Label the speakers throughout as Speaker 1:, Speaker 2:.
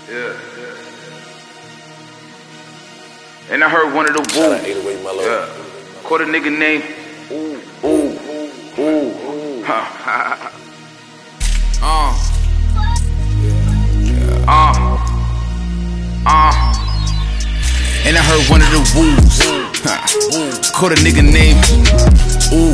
Speaker 1: Yeah. And I heard one of the wolves. Yeah. Caught a nigga named Ooh. And I heard one of the wolves. Caught a nigga named Ooh.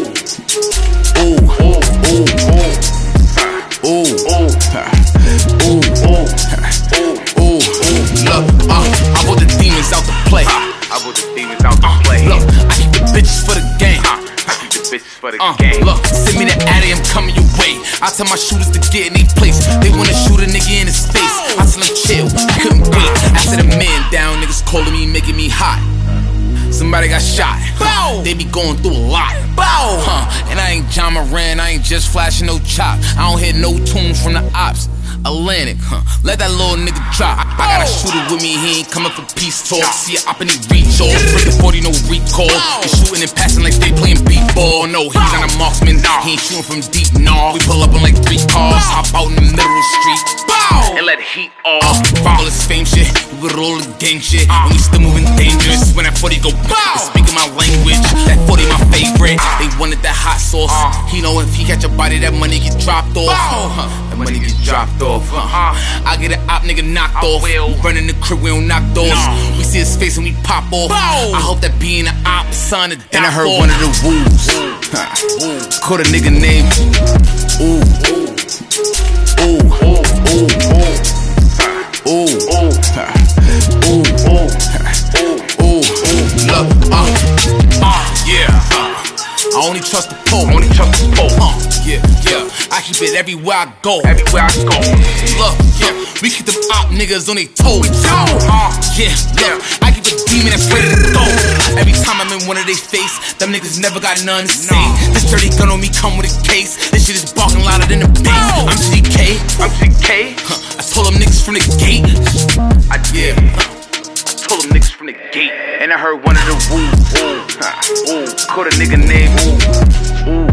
Speaker 1: Look, I want the demons out to play. Look, I keep the bitches for the game. Look, send me the addy, I'm coming your way. I tell my shooters to get in their place. They wanna shoot a nigga in his face. I tell them chill, couldn't wait. After the man down, niggas calling me, making me hot. Somebody got shot. Bow. They be going through a lot. Bow. And I ain't John Moran, I ain't just flashing no chop. I don't hear no tunes from the ops. Atlantic, let that little nigga drop. I got a shooter with me, he ain't coming for peace talk. See a op and he reach off. Break the 40, no recall. They shooting and passing like they playing beat ball. No, he's not a marksman, he ain't shooting from deep, nah. We pull up on like 3 cars, hop out in the middle of the street, and let the heat off. All this fame shit, we with all the gang shit. And we still moving dangerous. When that 40 go bow, speaking my language. That 40 my favorite. They wanted that hot sauce. He know if he catch a body, that money get dropped off. That money get dropped off. I get an op nigga knocked off. We running the crib, we don't knock doors. We see his face and we pop off. I hope that being an op son of that. And I heard one of the wolves. Caught a nigga named Ooh. Look, I only trust the pole. Yeah. I keep it everywhere I go. Look, we keep them op niggas on their toes. Look, I keep a demon that's ready to go. Every time I'm in one of their face, them niggas never got none to say. This dirty gun on me come with a case. This shit is barking louder than the bass. I'm CK. I told them niggas from the gate. Told them niggas from the gate. And I heard one of the wolves. Caught a nigga named Ooh.